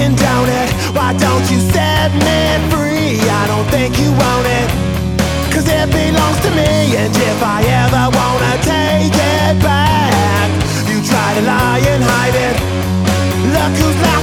condone it. Why don't you set me free? I don't think you want it, 'cause it belongs to me. And if I ever wanna take it back, you try to lie and hide it. Look who's laughing.